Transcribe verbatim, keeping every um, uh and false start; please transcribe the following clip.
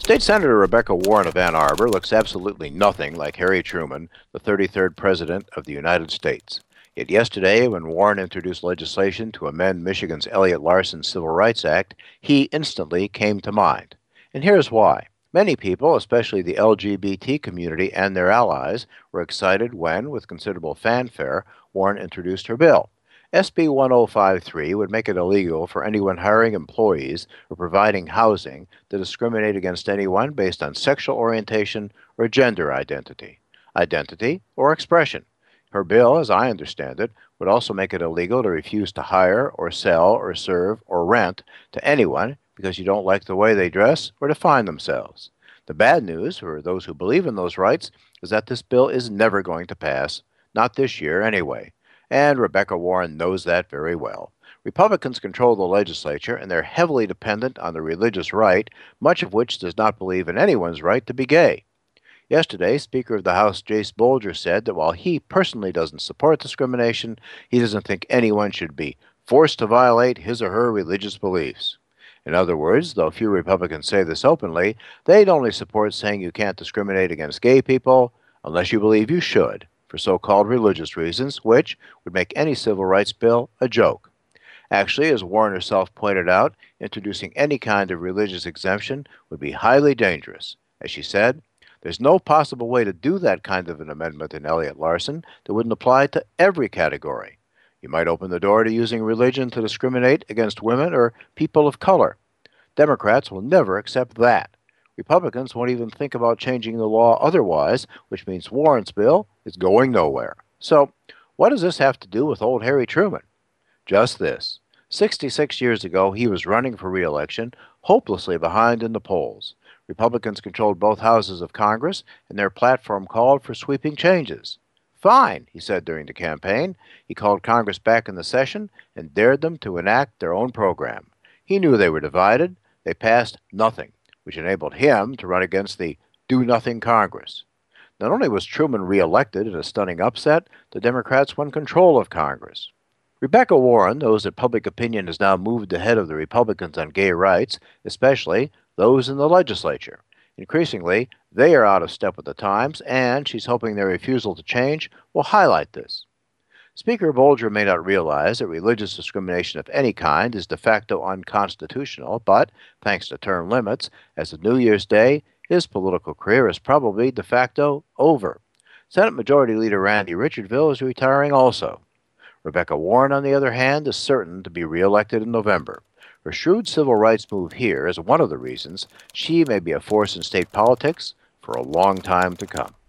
State Senator Rebecca Warren of Ann Arbor looks absolutely nothing like Harry Truman, the thirty-third President of the United States. Yet yesterday, when Warren introduced legislation to amend Michigan's Elliott Larson Civil Rights Act, he instantly came to mind. And here's why. Many people, especially the L G B T community and their allies, were excited when, with considerable fanfare, Warren introduced her bill. S B ten fifty-three would make it illegal for anyone hiring employees or providing housing to discriminate against anyone based on sexual orientation or gender identity, identity or expression. Her bill, as I understand it, would also make it illegal to refuse to hire or sell or serve or rent to anyone because you don't like the way they dress or define themselves. The bad news for those who believe in those rights is that this bill is never going to pass, not this year anyway. And Rebecca Warren knows that very well. Republicans control the legislature, and they're heavily dependent on the religious right, much of which does not believe in anyone's right to be gay. Yesterday, Speaker of the House Jace Bolger said that while he personally doesn't support discrimination, he doesn't think anyone should be forced to violate his or her religious beliefs. In other words, though few Republicans say this openly, they'd only support saying you can't discriminate against gay people unless you believe you should, for so-called religious reasons, which would make any civil rights bill a joke. Actually, as Warren herself pointed out, introducing any kind of religious exemption would be highly dangerous. As she said, there's no possible way to do that kind of an amendment in Elliott Larson that wouldn't apply to every category. You might open the door to using religion to discriminate against women or people of color. Democrats will never accept that. Republicans won't even think about changing the law otherwise, which means Warren's bill is going nowhere. So, what does this have to do with old Harry Truman? Just this. sixty-six years ago, he was running for re-election, hopelessly behind in the polls. Republicans controlled both houses of Congress, and their platform called for sweeping changes. Fine, he said during the campaign. He called Congress back in the session and dared them to enact their own program. He knew they were divided. They passed nothing, which enabled him to run against the do-nothing Congress. Not only was Truman re-elected in a stunning upset, the Democrats won control of Congress. Rebecca Warren knows that public opinion has now moved ahead of the Republicans on gay rights, especially those in the legislature. Increasingly, they are out of step with the times, and she's hoping their refusal to change will highlight this. Speaker Bolger may not realize that religious discrimination of any kind is de facto unconstitutional, but, thanks to term limits, as of New Year's Day, his political career is probably de facto over. Senate Majority Leader Randy Richardville is retiring also. Rebecca Warren, on the other hand, is certain to be reelected in November. Her shrewd civil rights move here is one of the reasons she may be a force in state politics for a long time to come.